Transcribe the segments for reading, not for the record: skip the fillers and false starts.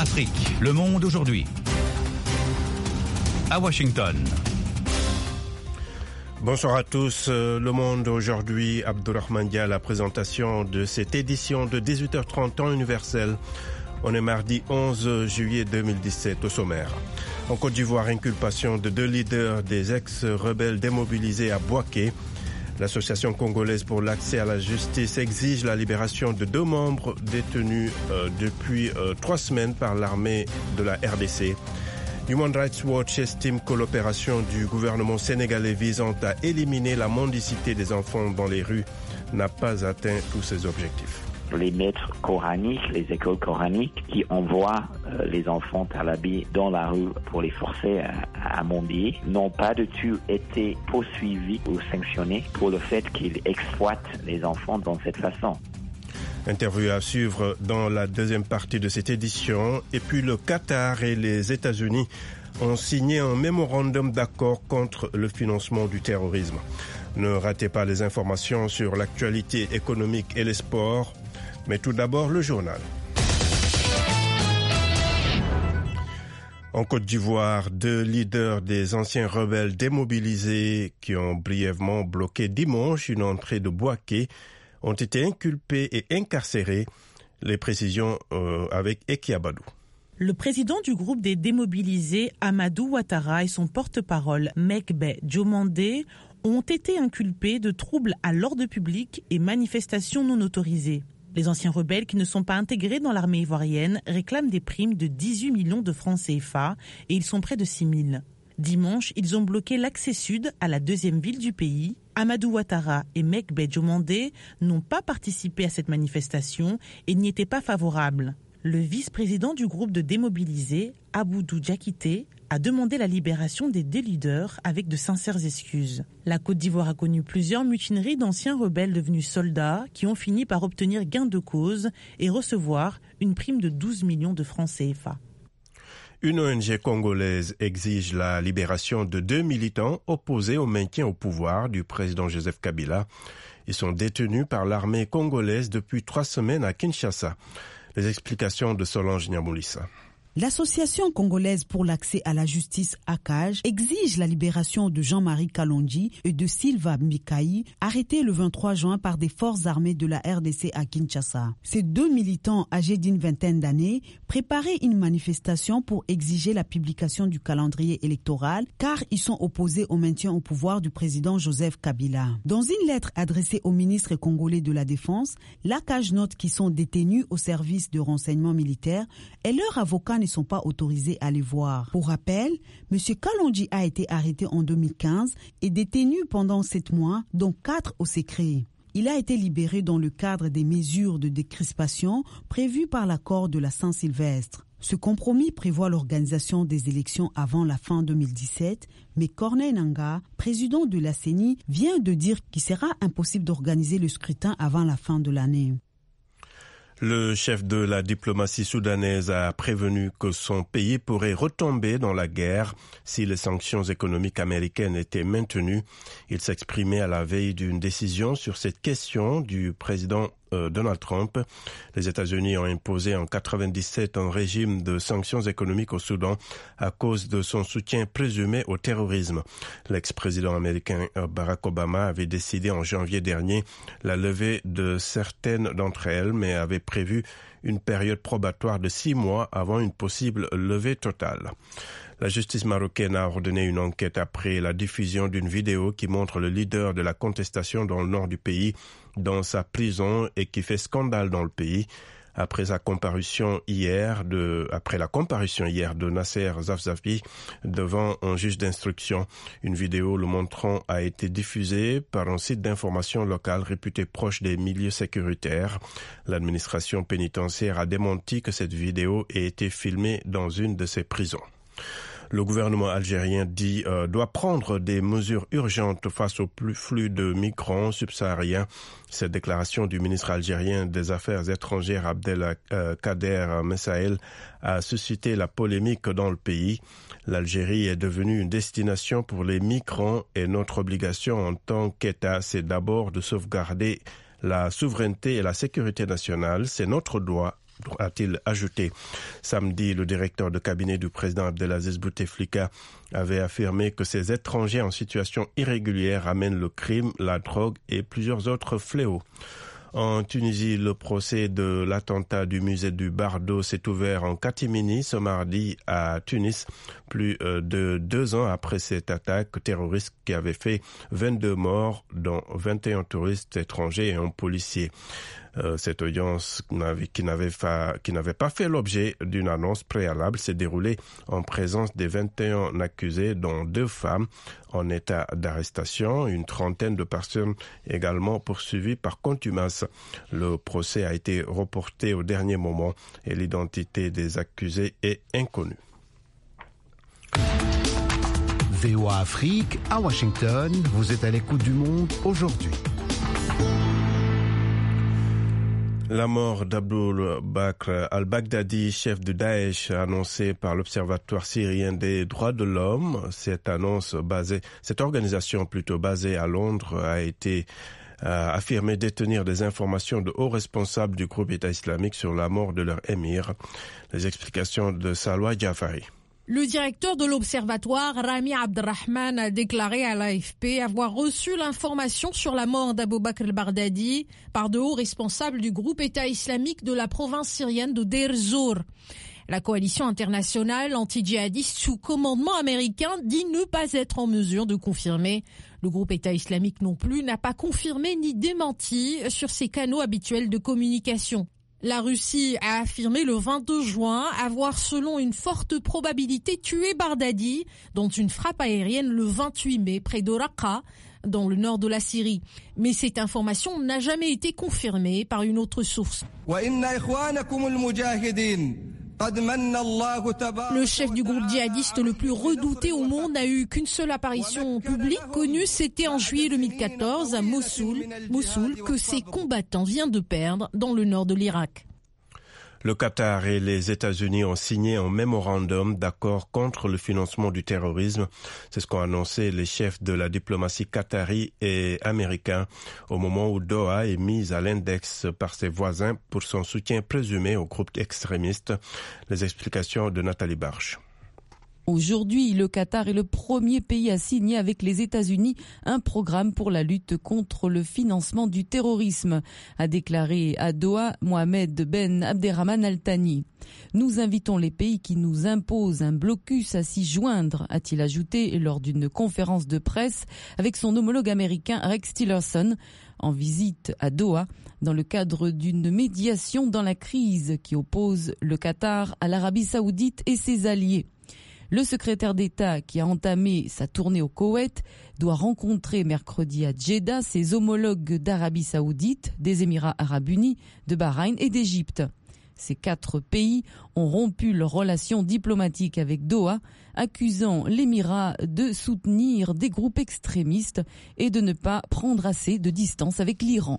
Afrique, le monde aujourd'hui. À Washington. Bonsoir à tous. Le monde aujourd'hui, Abdourahmane Dia, la présentation de cette édition de 18h30 temps universel. On est mardi 11 juillet 2017 au sommaire. En Côte d'Ivoire, inculpation de 2 leaders des ex-rebelles démobilisés à Bouaké. L'Association congolaise pour l'accès à la justice exige la libération de 2 membres détenus depuis 3 semaines par l'armée de la RDC. Human Rights Watch estime que l'opération du gouvernement sénégalais visant à éliminer la mendicité des enfants dans les rues n'a pas atteint tous ses objectifs. Les maîtres coraniques, les écoles coraniques qui envoient les enfants talabis dans la rue pour les forcer à mendier n'ont pas du tout été poursuivis ou sanctionnés pour le fait qu'ils exploitent les enfants dans cette façon. Interview à suivre dans la deuxième partie de cette édition. Et puis le Qatar et les États-Unis ont signé un mémorandum d'accord contre le financement du terrorisme. Ne ratez pas les informations sur l'actualité économique et les sports. Mais tout d'abord, le journal. En Côte d'Ivoire, 2 leaders des anciens rebelles démobilisés qui ont brièvement bloqué dimanche une entrée de Bouaké ont été inculpés et incarcérés. Les précisions avec Eki Abadou. Le président du groupe des démobilisés, Amadou Ouattara, et son porte-parole, Mekbe Diomandé, ont été inculpés de troubles à l'ordre public et manifestations non autorisées. Les anciens rebelles qui ne sont pas intégrés dans l'armée ivoirienne réclament des primes de 18 millions de francs CFA et ils sont près de 6 000. Dimanche, ils ont bloqué l'accès sud à la 2e ville du pays. Amadou Ouattara et Mekbe Diomandé n'ont pas participé à cette manifestation et n'y étaient pas favorables. Le vice-président du groupe de démobilisés, Aboudou Diakité, a demandé la libération des 2 leaders avec de sincères excuses. La Côte d'Ivoire a connu plusieurs mutineries d'anciens rebelles devenus soldats qui ont fini par obtenir gain de cause et recevoir une prime de 12 millions de francs CFA. Une ONG congolaise exige la libération de 2 militants opposés au maintien au pouvoir du président Joseph Kabila. Ils sont détenus par l'armée congolaise depuis 3 semaines à Kinshasa. Les explications de Solange Niamoulissa. L'Association congolaise pour l'accès à la justice ACAJ exige la libération de Jean-Marie Kalonji et de Silva Mikaï, arrêtés le 23 juin par des forces armées de la RDC à Kinshasa. Ces 2 militants âgés d'une vingtaine d'années préparaient une manifestation pour exiger la publication du calendrier électoral car ils sont opposés au maintien au pouvoir du président Joseph Kabila. Dans une lettre adressée au ministre congolais de la Défense, l'ACAJ note qu'ils sont détenus au service de renseignement militaire et leurs avocats ne sont pas autorisés à les voir. Pour rappel, M. Kalonji a été arrêté en 2015 et détenu pendant 7 mois, dont 4 au secret. Il a été libéré dans le cadre des mesures de décrispation prévues par l'accord de la Saint-Sylvestre. Ce compromis prévoit l'organisation des élections avant la fin 2017, mais Corneille Nangaa, président de la CENI, vient de dire qu'il sera impossible d'organiser le scrutin avant la fin de l'année. Le chef de la diplomatie soudanaise a prévenu que son pays pourrait retomber dans la guerre si les sanctions économiques américaines étaient maintenues. Il s'exprimait à la veille d'une décision sur cette question du président Donald Trump. Les États-Unis ont imposé en 1997 un régime de sanctions économiques au Soudan à cause de son soutien présumé au terrorisme. L'ex-président américain Barack Obama avait décidé en janvier dernier la levée de certaines d'entre elles, mais avait prévu une période probatoire de 6 mois avant une possible levée totale. La justice marocaine a ordonné une enquête après la diffusion d'une vidéo qui montre le leader de la contestation dans le nord du pays dans sa prison et qui fait scandale dans le pays. Après la comparution hier de Nasser Zafzafi devant un juge d'instruction. Une vidéo le montrant a été diffusée par un site d'information local réputé proche des milieux sécuritaires. L'administration pénitentiaire a démenti que cette vidéo ait été filmée dans une de ses prisons. Le gouvernement algérien doit prendre des mesures urgentes face au flux de migrants subsahariens. Cette déclaration du ministre algérien des Affaires étrangères Abdelkader Messaël a suscité la polémique dans le pays. L'Algérie est devenue une destination pour les migrants et notre obligation en tant qu'État, c'est d'abord de sauvegarder la souveraineté et la sécurité nationale. C'est notre droit, a-t-il ajouté. Samedi, le directeur de cabinet du président Abdelaziz Bouteflika avait affirmé que ces étrangers en situation irrégulière amènent le crime, la drogue et plusieurs autres fléaux. En Tunisie, le procès de l'attentat du musée du Bardo s'est ouvert en catimini ce mardi à Tunis, plus de 2 ans après cette attaque terroriste qui avait fait 22 morts, dont 21 touristes étrangers et un policier. Cette audience qui n'avait pas fait l'objet d'une annonce préalable s'est déroulée en présence des 21 accusés, dont 2 femmes en état d'arrestation, une trentaine de personnes également poursuivies par contumace. Le procès a été reporté au dernier moment et l'identité des accusés est inconnue. VOA Afrique, à Washington, vous êtes à l'écoute du monde aujourd'hui. La mort d'Abdul Bakr al-Baghdadi, chef de Daesh, annoncée par l'Observatoire syrien des droits de l'homme. Cette organisation plutôt basée à Londres a été affirmé détenir des informations de hauts responsables du groupe État islamique sur la mort de leur émir. Les explications de Salwa Jafari. Le directeur de l'Observatoire, Rami Abderrahman, a déclaré à l'AFP avoir reçu l'information sur la mort d'Abou Bakr al-Baghdadi par de hauts responsables du groupe État islamique de la province syrienne de Deir Zour. La coalition internationale anti-djihadiste sous commandement américain dit ne pas être en mesure de confirmer. Le groupe État islamique non plus n'a pas confirmé ni démenti sur ses canaux habituels de communication. La Russie a affirmé le 22 juin avoir, selon une forte probabilité, tué Baghdadi dans une frappe aérienne le 28 mai près de Raqqa, dans le nord de la Syrie. Mais cette information n'a jamais été confirmée par une autre source. Le chef du groupe djihadiste le plus redouté au monde n'a eu qu'une seule apparition publique connue, c'était en juillet 2014 à Mossoul que ses combattants viennent de perdre dans le nord de l'Irak. Le Qatar et les États-Unis ont signé un mémorandum d'accord contre le financement du terrorisme. C'est ce qu'ont annoncé les chefs de la diplomatie qatari et américain au moment où Doha est mise à l'index par ses voisins pour son soutien présumé aux groupes extrémistes. Les explications de Nathalie Barche. Aujourd'hui, le Qatar est le premier pays à signer avec les États-Unis un programme pour la lutte contre le financement du terrorisme, a déclaré à Doha Mohamed Ben Abderrahman Al Thani. Nous invitons les pays qui nous imposent un blocus à s'y joindre, a-t-il ajouté lors d'une conférence de presse avec son homologue américain Rex Tillerson en visite à Doha dans le cadre d'une médiation dans la crise qui oppose le Qatar à l'Arabie Saoudite et ses alliés. Le secrétaire d'État qui a entamé sa tournée au Koweït doit rencontrer mercredi à Jeddah ses homologues d'Arabie Saoudite, des Émirats Arabes Unis, de Bahreïn et d'Égypte. Ces 4 pays ont rompu leurs relations diplomatiques avec Doha, accusant l'Émirat de soutenir des groupes extrémistes et de ne pas prendre assez de distance avec l'Iran.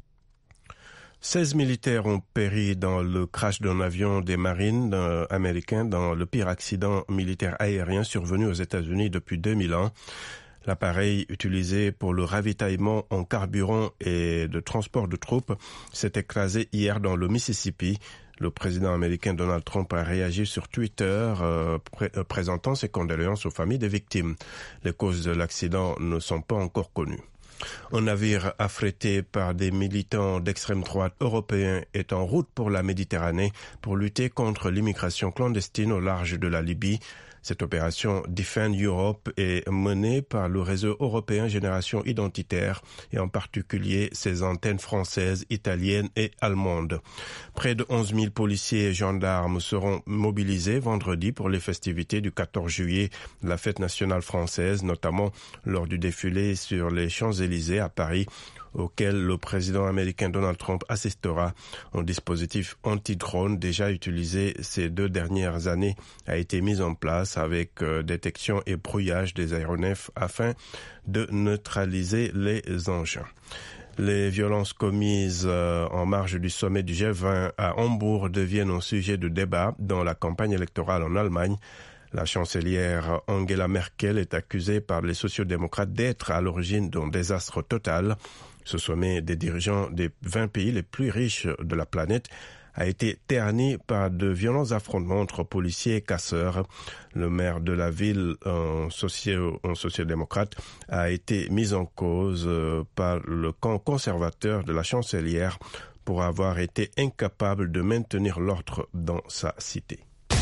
16 militaires ont péri dans le crash d'un avion des marines américains dans le pire accident militaire aérien survenu aux États-Unis depuis 2001. L'appareil utilisé pour le ravitaillement en carburant et de transport de troupes s'est écrasé hier dans le Mississippi. Le président américain Donald Trump a réagi sur Twitter présentant ses condoléances aux familles des victimes. Les causes de l'accident ne sont pas encore connues. Un navire affrété par des militants d'extrême droite européens est en route pour la Méditerranée pour lutter contre l'immigration clandestine au large de la Libye. Cette opération Defend Europe est menée par le réseau européen Génération Identitaire et en particulier ses antennes françaises, italiennes et allemandes. Près de 11 000 policiers et gendarmes seront mobilisés vendredi pour les festivités du 14 juillet, la fête nationale française, notamment lors du défilé sur les Champs-Élysées à Paris, auquel le président américain Donald Trump assistera. Un dispositif anti-drone déjà utilisé ces 2 dernières années a été mis en place avec détection et brouillage des aéronefs afin de neutraliser les engins. Les violences commises en marge du sommet du G20 à Hambourg deviennent un sujet de débat dans la campagne électorale en Allemagne. La chancelière Angela Merkel est accusée par les sociodémocrates d'être à l'origine d'un désastre total. Ce sommet des dirigeants des 20 pays les plus riches de la planète a été terni par de violents affrontements entre policiers et casseurs. Le maire de la ville, un sociodémocrate, a été mis en cause par le camp conservateur de la chancelière pour avoir été incapable de maintenir l'ordre dans sa cité.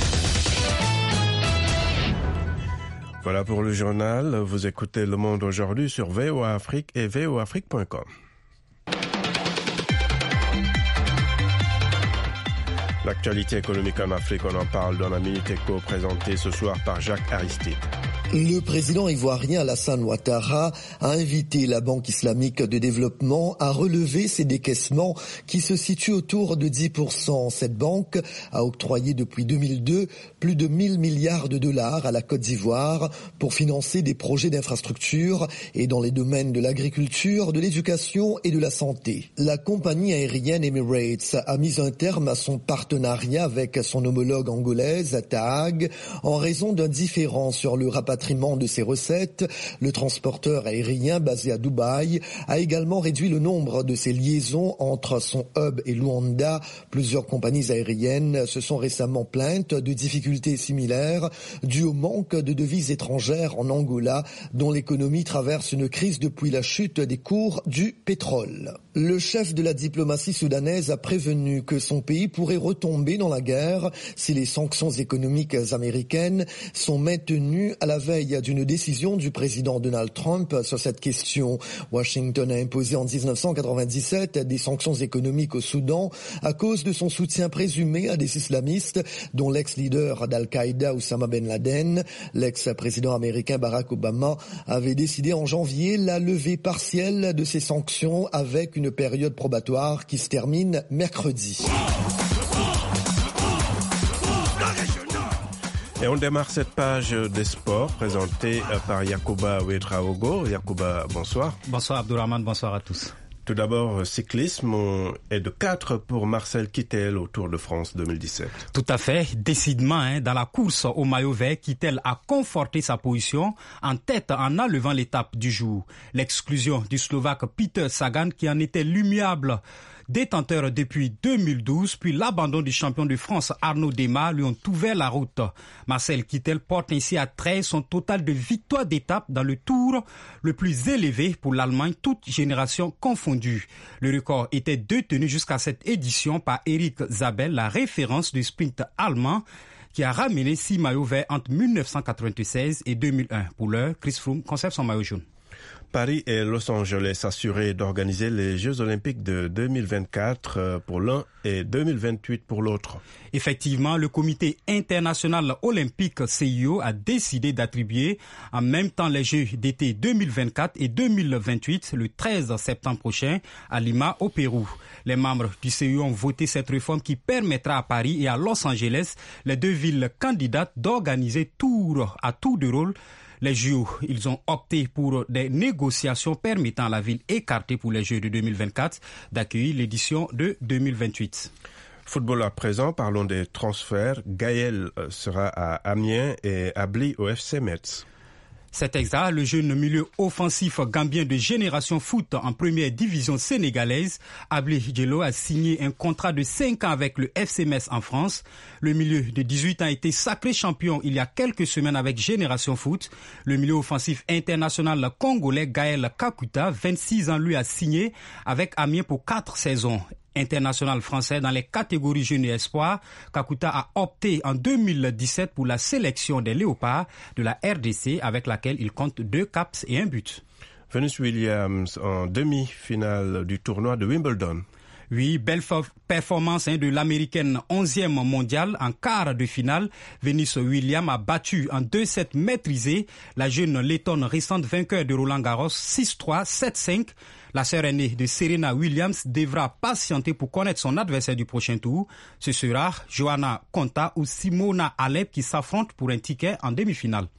Voilà pour le journal. Vous écoutez Le Monde aujourd'hui sur VOA Afrique et voaafrique.com. L'actualité économique en Afrique, on en parle dans la Minute Éco présentée ce soir par Jacques Aristide. Le président ivoirien Alassane Ouattara a invité la Banque islamique de développement à relever ses décaissements qui se situent autour de 10%. Cette banque a octroyé depuis 2002 plus de 1000 milliards de dollars à la Côte d'Ivoire pour financer des projets d'infrastructure et dans les domaines de l'agriculture, de l'éducation et de la santé. La compagnie aérienne Emirates a mis un terme à son partenariat avec son homologue angolaise, TAAG, en raison d'un différend sur le rapatriement de ses recettes. Le transporteur aérien basé à Dubaï a également réduit le nombre de ses liaisons entre son hub et Luanda. Plusieurs compagnies aériennes se sont récemment plaintes de difficultés similaires dues au manque de devises étrangères en Angola, dont l'économie traverse une crise depuis la chute des cours du pétrole. Le chef de la diplomatie soudanaise a prévenu que son pays pourrait retomber dans la guerre si les sanctions économiques américaines sont maintenues à la veille d'une décision du président Donald Trump sur cette question. Washington a imposé en 1997 des sanctions économiques au Soudan à cause de son soutien présumé à des islamistes, dont l'ex-leader d'Al-Qaïda Oussama Ben Laden. L'ex-président américain Barack Obama avait décidé en janvier la levée partielle de ces sanctions avec une période probatoire qui se termine mercredi. Et on démarre cette page des sports présentée par Yacouba Ouedraogo. Yacouba, bonsoir. Bonsoir Abdourahmane, bonsoir à tous. Tout d'abord, cyclisme est de 4 pour Marcel Kittel au Tour de France 2017. Tout à fait. Décidément, dans la course au maillot vert, Kittel a conforté sa position en tête en enlevant l'étape du jour. L'exclusion du Slovaque Peter Sagan qui en était l'immuable détenteur depuis 2012, puis l'abandon du champion de France Arnaud Démare lui ont ouvert la route. Marcel Kittel porte ainsi à 13 son total de victoires d'étape dans le tour le plus élevé pour l'Allemagne, toute génération confondue. Le record était détenu jusqu'à cette édition par Eric Zabel, la référence du sprint allemand, qui a ramené 6 maillots verts entre 1996 et 2001. Pour l'heure, Chris Froome conserve son maillot jaune. Paris et Los Angeles assurés d'organiser les Jeux Olympiques de 2024 pour l'un et 2028 pour l'autre. Effectivement, le Comité international olympique CIO a décidé d'attribuer en même temps les Jeux d'été 2024 et 2028 le 13 septembre prochain à Lima au Pérou. Les membres du CIO ont voté cette réforme qui permettra à Paris et à Los Angeles, les deux villes candidates, d'organiser tour à tour de rôle les Jeux. Ils ont opté pour des négociations permettant à la ville écartée pour les Jeux de 2024 d'accueillir l'édition de 2028. Football à présent, parlons des transferts. Gaël sera à Amiens et Abli au FC Metz. C'est exact, le jeune milieu offensif gambien de Génération Foot en première division sénégalaise, Abli Diallo, a signé un contrat de 5 ans avec le FC Metz en France. Le milieu de 18 ans a été sacré champion il y a quelques semaines avec Génération Foot. Le milieu offensif international congolais Gaël Kakuta, 26 ans, lui a signé avec Amiens pour 4 saisons. International français dans les catégories jeunes et espoirs, Kakuta a opté en 2017 pour la sélection des Léopards de la RDC avec laquelle il compte 2 caps et 1 but. Venus Williams en demi-finale du tournoi de Wimbledon. Oui, belle performance de l'américaine 11e mondiale en quart de finale. Venus Williams a battu en 2-7 maîtrisés la jeune lettonne récente vainqueur de Roland Garros 6-3, 7-5. La sœur aînée de Serena Williams devra patienter pour connaître son adversaire du prochain tour. Ce sera Johanna Konta ou Simona Halep qui s'affrontent pour un ticket en demi-finale.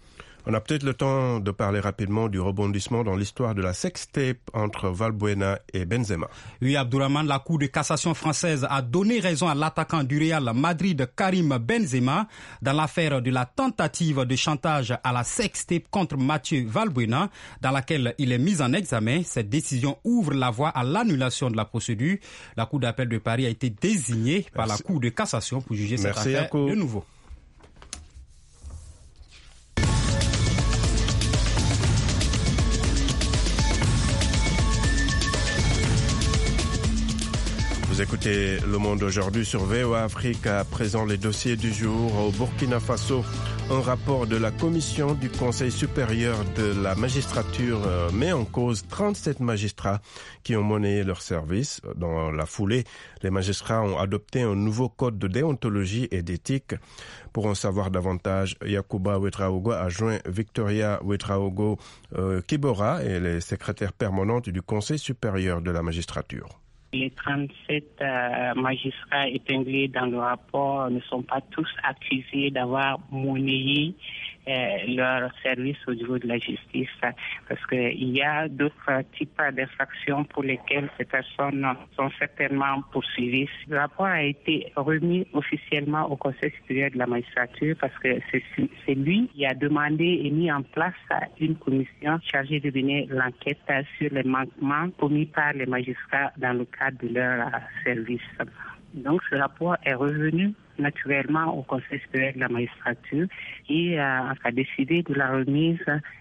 On a peut-être le temps de parler rapidement du rebondissement dans l'histoire de la sextape entre Valbuena et Benzema. Oui, Abdourahmane, la Cour de cassation française a donné raison à l'attaquant du Real Madrid, Karim Benzema, dans l'affaire de la tentative de chantage à la sextape contre Mathieu Valbuena, dans laquelle il est mis en examen. Cette décision ouvre la voie à l'annulation de la procédure. La Cour d'appel de Paris a été désignée par la Cour de cassation pour juger cette affaire de nouveau. Vous écoutez Le Monde aujourd'hui sur VOA Afrique. À présent, les dossiers du jour. Au Burkina Faso, un rapport de la commission du Conseil supérieur de la magistrature met en cause 37 magistrats qui ont monnayé leur service. Dans la foulée, les magistrats ont adopté un nouveau code de déontologie et d'éthique. Pour en savoir davantage, Yacouba Ouedraogo a joint Victoria Ouedraogo Kibora, et les secrétaires permanentes du Conseil supérieur de la magistrature. Les 37 magistrats épinglés dans le rapport ne sont pas tous accusés d'avoir monnayé leur service au niveau de la justice, parce qu'il y a d'autres types d'infractions pour lesquelles ces personnes sont certainement poursuivies. Le rapport a été remis officiellement au Conseil supérieur de la magistrature parce que c'est lui qui a demandé et mis en place une commission chargée de mener l'enquête sur les manquements commis par les magistrats dans le cadre de leur service. Donc ce rapport est revenu naturellement au Conseil supérieur de la magistrature et a décidé de la remise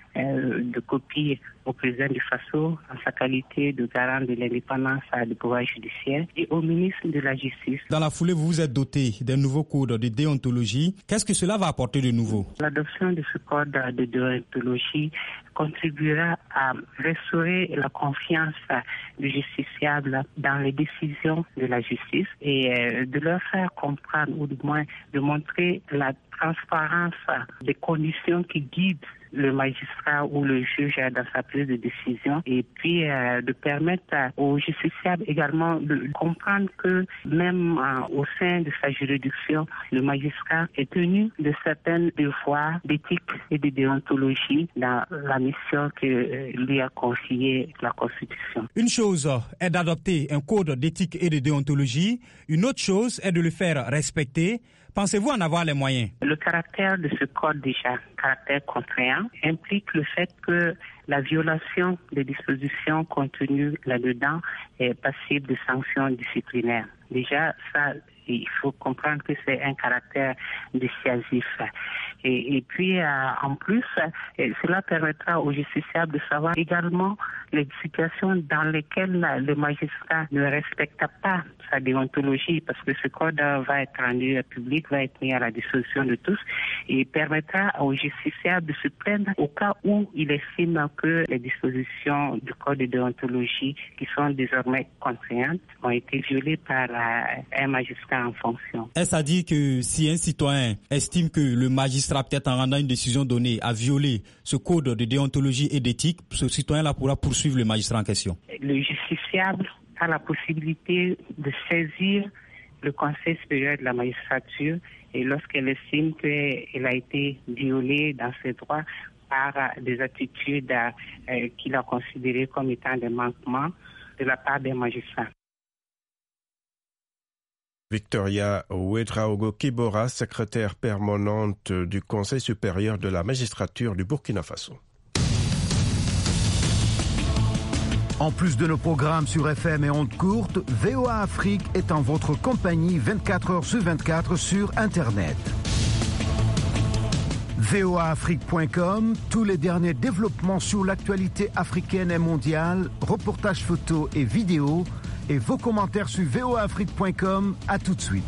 de copies au président du Faso en sa qualité de garant de l'indépendance du pouvoir judiciaire et au ministre de la Justice. Dans la foulée, vous vous êtes doté d'un nouveau code de déontologie. Qu'est-ce que cela va apporter de nouveau? L'adoption de ce code de déontologie contribuera à restaurer la confiance du justiciable dans les décisions de la justice et de leur faire comprendre, ou du moins de montrer la transparence des conditions qui guident le magistrat ou le juge dans sa prise de décision, et puis de permettre aux justiciables également de comprendre que même au sein de sa juridiction, le magistrat est tenu de certains devoirs d'éthique et de déontologie dans la mission que lui a confiée la Constitution. Une chose est d'adopter un code d'éthique et de déontologie, une autre chose est de le faire respecter. Pensez-vous en avoir les moyens? Le caractère de ce code, déjà, caractère contraignant, implique le fait que la violation des dispositions contenues là-dedans est passible de sanctions disciplinaires. Déjà, ça, il faut comprendre que c'est un caractère dissuasif. Et puis, en plus, cela permettra aux justiciables de savoir également les situations dans lesquelles le magistrat ne respecte pas sa déontologie, parce que ce code va être rendu public, va être mis à la disposition de tous, et permettra aux justiciables de se plaindre au cas où il estime que les dispositions du code de déontologie, qui sont désormais contraignantes, ont été violées par un magistrat en fonction. Est-ce à dire que si un citoyen estime que le magistrat, peut-être en rendant une décision donnée, a violé ce code de déontologie et d'éthique, ce citoyen-là pourra poursuivre le magistrat en question? Le justiciable a la possibilité de saisir le Conseil supérieur de la magistrature, et lorsqu'elle estime qu'elle a été violée dans ses droits par des attitudes qu'il a considérées comme étant des manquements de la part des magistrats. Victoria Ouedraogo Kibora, secrétaire permanente du Conseil supérieur de la magistrature du Burkina Faso. En plus de nos programmes sur FM et ondes courtes, VOA Afrique est en votre compagnie 24 heures sur 24 sur Internet. voaafrique.com, tous les derniers développements sur l'actualité africaine et mondiale, reportages photos et vidéos, et vos commentaires sur voaafrique.com. À tout de suite.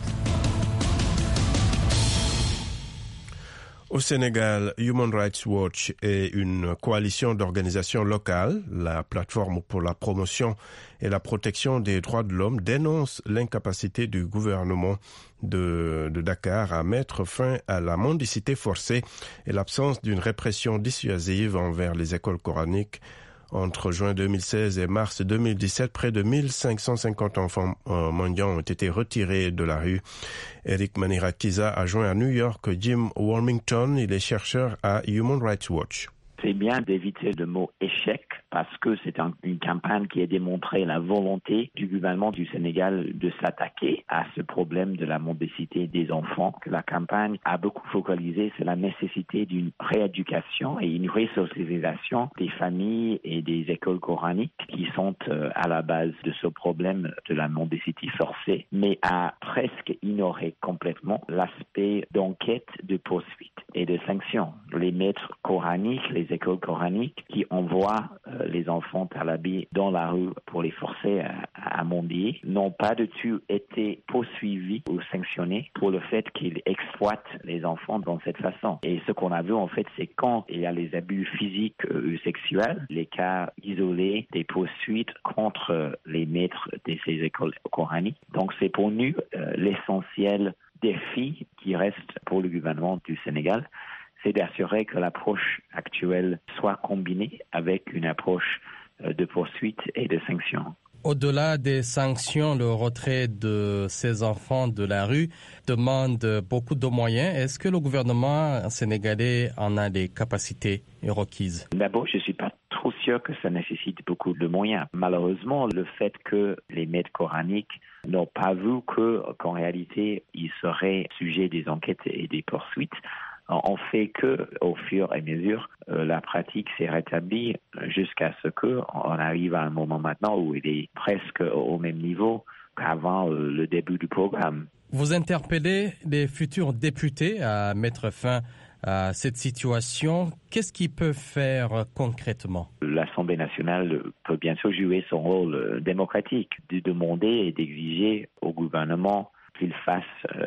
Au Sénégal, Human Rights Watch et une coalition d'organisations locales, la plateforme pour la promotion et la protection des droits de l'homme, dénoncent l'incapacité du gouvernement de Dakar à mettre fin à la mendicité forcée et l'absence d'une répression dissuasive envers les écoles coraniques. Entre juin 2016 et mars 2017, près de 1550 enfants mendiants ont été retirés de la rue. Eric Manirakiza a joint à New York Jim Warmington, il est chercheur à Human Rights Watch. C'est bien d'éviter le mot échec parce que c'est une campagne qui a démontré la volonté du gouvernement du Sénégal de s'attaquer à ce problème de la mendicité des enfants. Que la campagne a beaucoup focalisé sur la nécessité d'une rééducation et une resocialisation des familles et des écoles coraniques qui sont à la base de ce problème de la mendicité forcée, mais a presque ignoré complètement l'aspect d'enquête, de poursuite et de sanctions. Les maîtres coraniques, les écoles coraniques qui envoient les enfants talabis dans la rue pour les forcer à mendier n'ont pas du tout été poursuivis ou sanctionnés pour le fait qu'ils exploitent les enfants dans cette façon. Et ce qu'on a vu en fait, c'est quand il y a les abus physiques ou sexuels, les cas isolés des poursuites contre les maîtres de ces écoles coraniques. Donc c'est pour nous l'essentiel défi qui reste pour le gouvernement du Sénégal, c'est d'assurer que l'approche actuelle soit combinée avec une approche de poursuite et de sanctions. Au-delà des sanctions, le retrait de ces enfants de la rue demande beaucoup de moyens. Est-ce que le gouvernement sénégalais en a les capacités requises? D'abord, je ne suis pas trop sûr que ça nécessite beaucoup de moyens. Malheureusement, le fait que les maîtres coraniques n'ont pas vu qu'en réalité, ils seraient sujets des enquêtes et des poursuites, on fait que, au fur et à mesure, la pratique s'est rétablie jusqu'à ce qu'on arrive à un moment maintenant où il est presque au même niveau qu'avant le début du programme. Vous interpellez les futurs députés à mettre fin à cette situation. Qu'est-ce qu'ils peuvent faire concrètement? L'Assemblée nationale peut bien sûr jouer son rôle démocratique, de demander et d'exiger au gouvernement qu'il fasse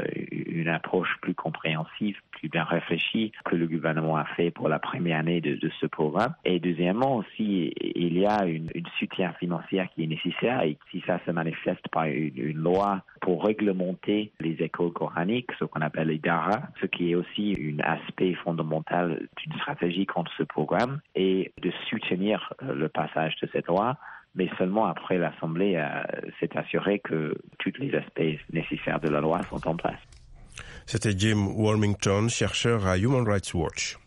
une approche plus compréhensive, plus bien réfléchie que le gouvernement a fait pour la première année de ce programme. Et deuxièmement aussi, il y a une soutien financier qui est nécessaire et si ça se manifeste par une loi pour réglementer les écoles coraniques, ce qu'on appelle les daras, ce qui est aussi un aspect fondamental d'une stratégie contre ce programme et de soutenir le passage de cette loi. Mais seulement après l'Assemblée s'est assuré que tous les aspects nécessaires de la loi sont en place. C'était Jim Warmington, chercheur à Human Rights Watch.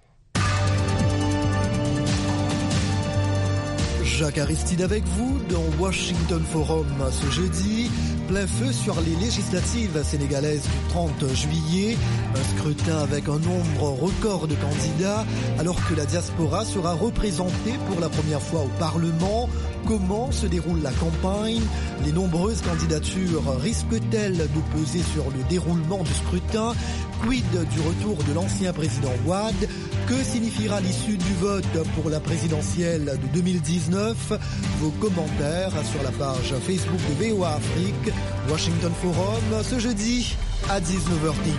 Jacques Aristide avec vous dans Washington Forum ce jeudi. Plein feu sur les législatives sénégalaises du 30 juillet. Un scrutin avec un nombre record de candidats alors que la diaspora sera représentée pour la première fois au Parlement. Comment se déroule la campagne? Les nombreuses candidatures risquent-elles de peser sur le déroulement du scrutin? Quid du retour de l'ancien président Wade? Que signifiera l'issue du vote pour la présidentielle de 2019? Vos commentaires sur la page Facebook de VOA Afrique, Washington Forum, ce jeudi à 19h10.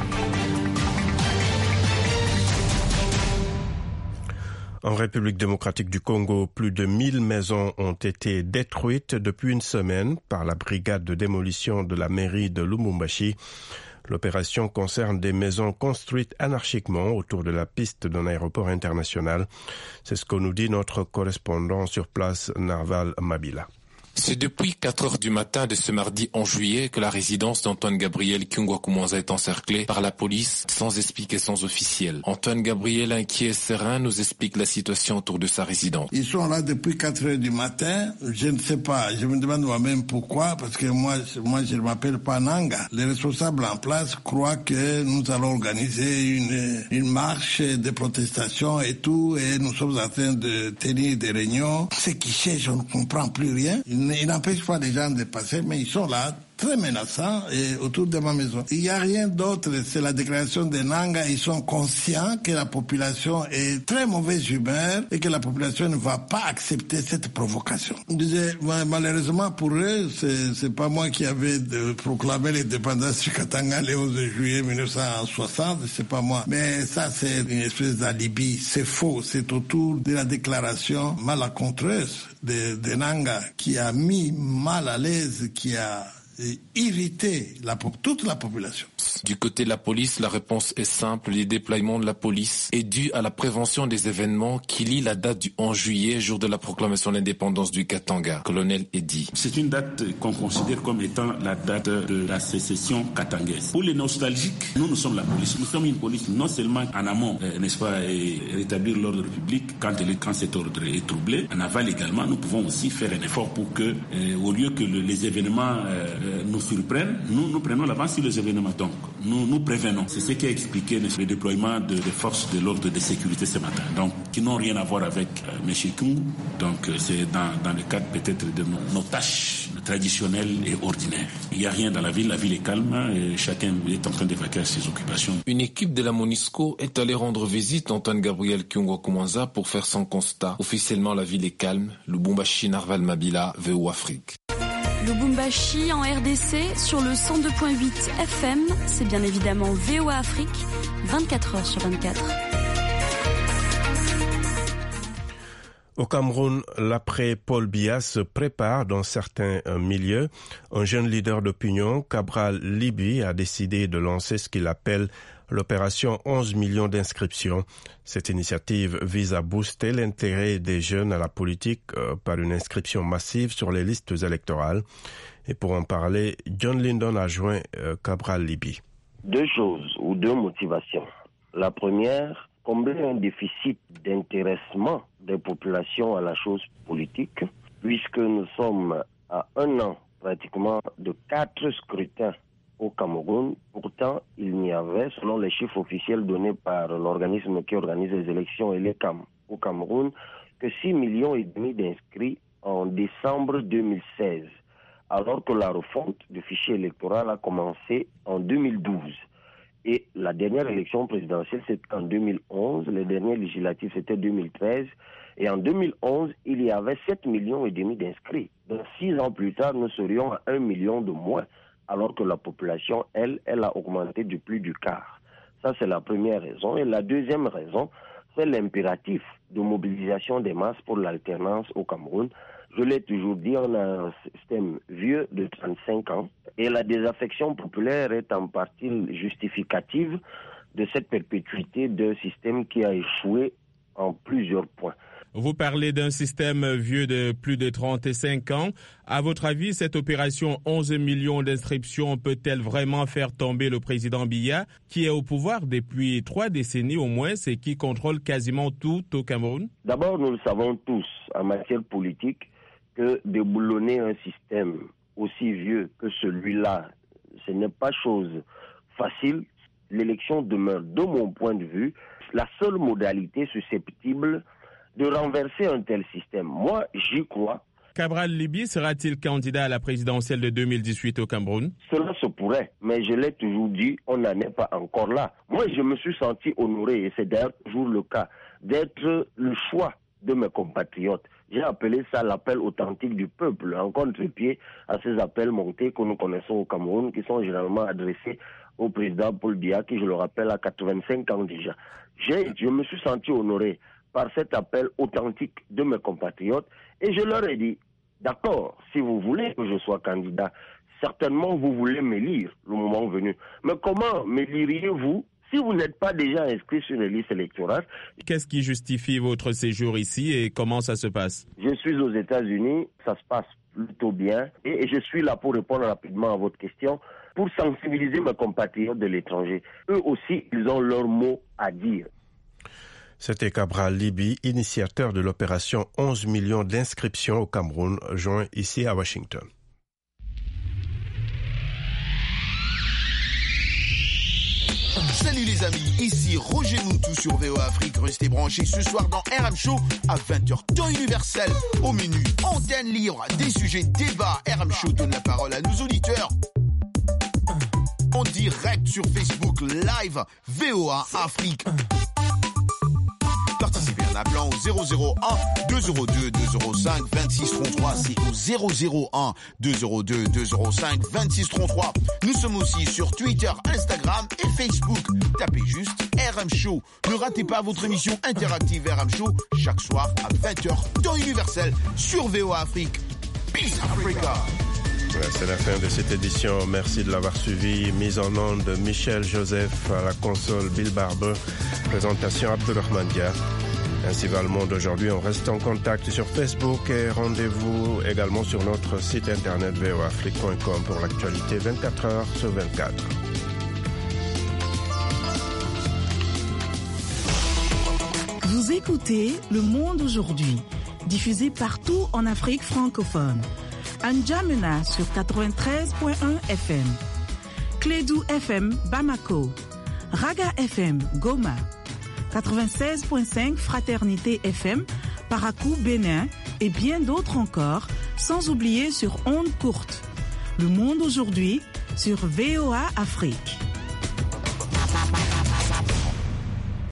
En République démocratique du Congo, plus de 1000 maisons ont été détruites depuis une semaine par la brigade de démolition de la mairie de Lubumbashi. L'opération concerne des maisons construites anarchiquement autour de la piste d'un aéroport international. C'est ce que nous dit notre correspondant sur place, Narval Mabila. C'est depuis 4 heures du matin de ce mardi 11 juillet que la résidence d'Antoine Gabriel Kyungwa-Koumanza est encerclée par la police sans explication officielle. Antoine Gabriel, inquiet et serein, nous explique la situation autour de sa résidence. Ils sont là depuis 4 heures du matin. Je ne sais pas. Je me demande moi-même pourquoi, parce que moi je ne m'appelle pas Nanga. Les responsables en place croient que nous allons organiser une marche de protestation et tout, et nous sommes en train de tenir des réunions. Ce qui cherchent, on ne comprend plus rien. Ils n'empêchent pas les gens de passer, mais ils sont là, très menaçants, et autour de ma maison. Il n'y a rien d'autre, c'est la déclaration des Nanga. Ils sont conscients que la population est très mauvaise humeur et que la population ne va pas accepter cette provocation. Je disais, malheureusement pour eux, c'est pas moi qui avais proclamé l'indépendance du Katanga le 11 juillet 1960, c'est pas moi. Mais ça, c'est une espèce d'alibi. C'est faux. C'est autour de la déclaration malencontreuse des Nanga qui a mis mal à l'aise, qui a irriter toute la population. Du côté de la police, la réponse est simple. Les déploiements de la police est dû à la prévention des événements qui lient la date du 11 juillet, jour de la proclamation de l'indépendance du Katanga. Colonel Eddy. C'est une date qu'on considère comme étant la date de la sécession katangaise. Pour les nostalgiques, nous sommes la police. Nous sommes une police non seulement en amont, n'est-ce pas, et rétablir l'ordre public quand cet ordre est troublé. En aval également, nous pouvons aussi faire un effort pour que, au lieu que les événements nous surprennent, nous prenons l'avance sur les événements. Donc, nous prévenons. C'est ce qui a expliqué le déploiement des forces de l'ordre de sécurité ce matin. Donc, qui n'ont rien à voir avec M. Kungu. Donc, c'est dans le cadre peut-être de nos tâches traditionnelles et ordinaires. Il n'y a rien dans la ville est calme et chacun est en train d'évacuer ses occupations. Une équipe de la MONUSCO est allée rendre visite à Antoine Gabriel Kyungwa-Koumanza pour faire son constat. Officiellement, la ville est calme. Lubumbashi, Narval Mabila, VOA Afrique. Lubumbashi en RDC sur le 102.8 FM, c'est bien évidemment VOA Afrique, 24 heures sur 24. Au Cameroun, l'après-Paul Biya se prépare dans certains milieux. Un jeune leader d'opinion, Cabral Libi, a décidé de lancer ce qu'il appelle l'opération 11 millions d'inscriptions. Cette initiative vise à booster l'intérêt des jeunes à la politique par une inscription massive sur les listes électorales. Et pour en parler, John Lyndon a joint Cabral Libi. Deux choses ou deux motivations. La première, combler un déficit d'intéressement des populations à la chose politique, puisque nous sommes à un an pratiquement de 4 scrutins au Cameroun. Pourtant, il n'y avait, selon les chiffres officiels donnés par l'organisme qui organise les élections et l'ECAM au Cameroun, que 6,5 millions d'inscrits en décembre 2016, alors que la refonte du fichier électoral a commencé en 2012. Et la dernière élection présidentielle, c'était en 2011. Les dernières législatives, c'était 2013. Et en 2011, il y avait 7,5 millions d'inscrits. Donc 6 ans plus tard, nous serions à 1 million de moins, alors que la population, elle a augmenté de plus du quart. Ça, c'est la première raison. Et la deuxième raison, c'est l'impératif de mobilisation des masses pour l'alternance au Cameroun. Je l'ai toujours dit, on a un système vieux de 35 ans et la désaffection populaire est en partie justificative de cette perpétuité d'un système qui a échoué en plusieurs points. Vous parlez d'un système vieux de plus de 35 ans. À votre avis, cette opération 11 millions d'inscriptions peut-elle vraiment faire tomber le président Biya, qui est au pouvoir depuis 3 décennies au moins et qui contrôle quasiment tout au Cameroun? D'abord, nous le savons tous, en matière politique, que déboulonner un système aussi vieux que celui-là, ce n'est pas chose facile. L'élection demeure, de mon point de vue, la seule modalité susceptible de renverser un tel système. Moi, j'y crois. Cabral Libi sera-t-il candidat à la présidentielle de 2018 au Cameroun? Cela se pourrait, mais je l'ai toujours dit, on n'en est pas encore là. Moi, je me suis senti honoré, et c'est d'ailleurs toujours le cas, d'être le choix de mes compatriotes. J'ai appelé ça l'appel authentique du peuple, en contre-pied à ces appels montés que nous connaissons au Cameroun, qui sont généralement adressés au président Paul Biya, qui, je le rappelle, a 85 ans déjà. Je me suis senti honoré par cet appel authentique de mes compatriotes, et je leur ai dit, d'accord, si vous voulez que je sois candidat, certainement vous voulez m'élire le moment venu. Mais comment m'éliriez-vous si vous n'êtes pas déjà inscrit sur les listes électorales? Qu'est-ce qui justifie votre séjour ici et comment ça se passe? Je suis aux États-Unis, ça se passe plutôt bien et je suis là pour répondre rapidement à votre question, pour sensibiliser mes compatriotes de l'étranger. Eux aussi, ils ont leur mot à dire. C'était Cabral Libi, initiateur de l'opération 11 millions d'inscriptions au Cameroun, joint ici à Washington. Salut les amis, ici Roger Moutou sur VOA Afrique. Restez branchés ce soir dans RM Show à 20h, temps universel. Au menu, antenne libre, des sujets, débats. RM Show donne la parole à nos auditeurs. En direct sur Facebook Live, VOA Afrique. Participez en appelant au 001 202 205 2633. C'est au 001 202 205 2633. Nous sommes aussi sur Twitter, Instagram et Facebook. Tapez juste RM Show. Ne ratez pas votre émission interactive RM Show chaque soir à 20h, temps universel sur VOA Afrique. Peace Africa. C'est la fin de cette édition. Merci de l'avoir suivi. Mise en onde de Michel Joseph, à la console Bill Barber, présentation Abdulrahman Dia. Ainsi va le monde aujourd'hui. On reste en contact sur Facebook et rendez-vous également sur notre site internet voafrique.com pour l'actualité 24 heures sur 24. Vous écoutez Le Monde aujourd'hui, diffusé partout en Afrique francophone. N'Djamena sur 93.1 FM, Clédou FM Bamako, Raga FM Goma, 96.5 Fraternité FM Parakou Bénin et bien d'autres encore, sans oublier sur ondes courtes. Le Monde aujourd'hui sur VOA Afrique.